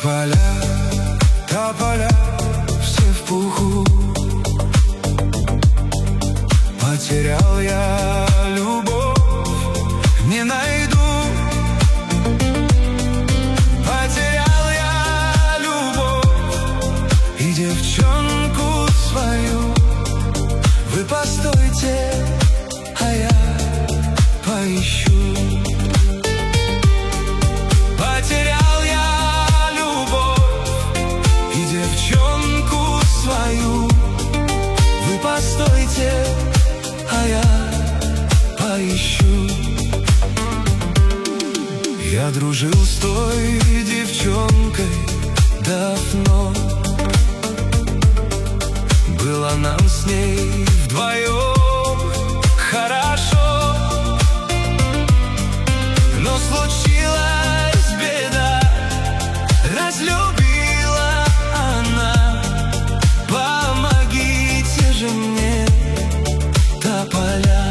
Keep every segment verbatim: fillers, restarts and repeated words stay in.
Тополя, тополя, все в пуху. Потерял я любовь, не найду. Потерял я любовь и девчонку свою. Вы постойте, а я поищу. Потерял я любовь и девчонку свою. Вы постойте, а я поищу. Я дружил с той девчонкой давно. Было нам с ней вдвоем хорошо. Но случилась беда, разлюбила она. Помогите же мне, тополя.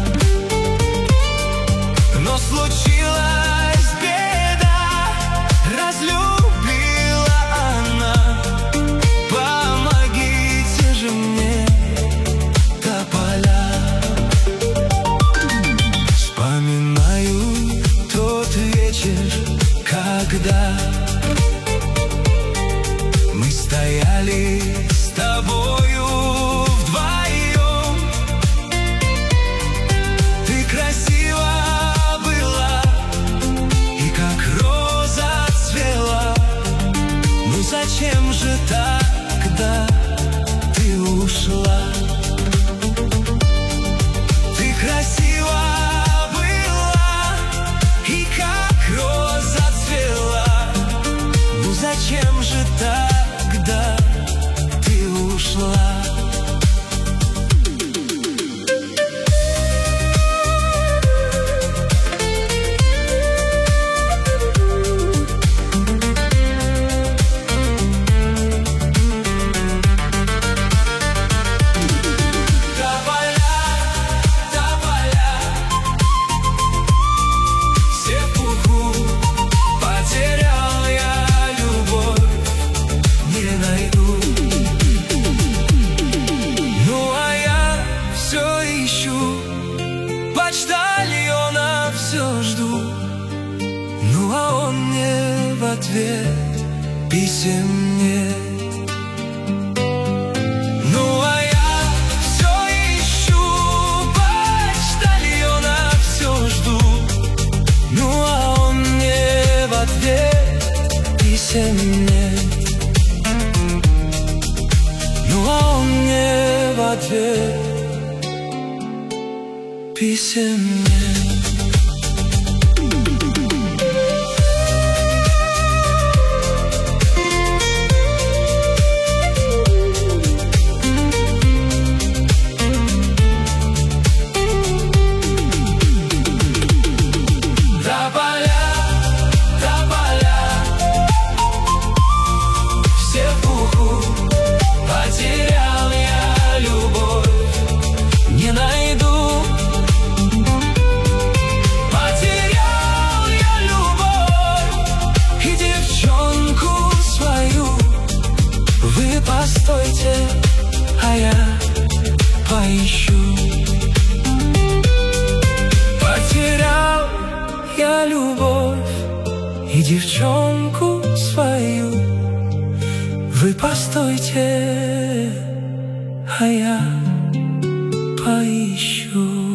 Но случилась беда, разлюбила она. Помогите же мне, тополя. Вспоминаю тот вечер, когда мы стояли с тобою вдвоем. Ты красива была и как роза цвела. Ну зачем же тогда ты ушла? Ты красива была и как роза цвела. Ну зачем же тогда ты ушла? Почтальона все жду, ну а он мне в ответ писем нет. Ну а я все ищу, почтальона все жду, ну а он мне в ответ писем нет. Ну а он мне в ответ писем нет. Постойте, а я поищу. Потерял я любовь и девчонку свою. Вы постойте, а я поищу.